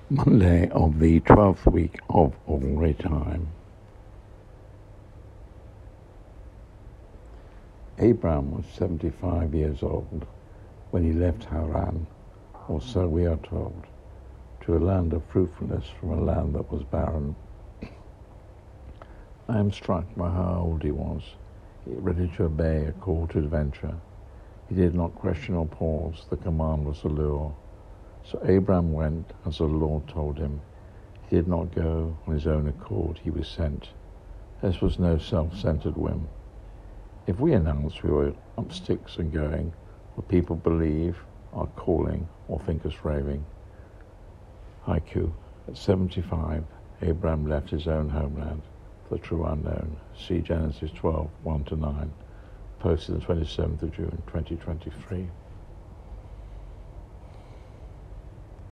Monday of the 12th week of Ordinary Time. Abraham was 75 years old when he left Haran, or so we are told, to a land of fruitfulness from a land that was barren. I am struck by how old he was, ready to obey a call to adventure. He did not question or pause. The command was a lure. So Abraham went as the Lord told him. He did not go on his own accord. He was sent. This was no self-centered whim. If we announce we were up sticks and going, will people believe our calling or think us raving? Haiku. At 75, Abraham left his own homeland for the true unknown. See Genesis 12, 1-9, posted the 27th of June, 2023.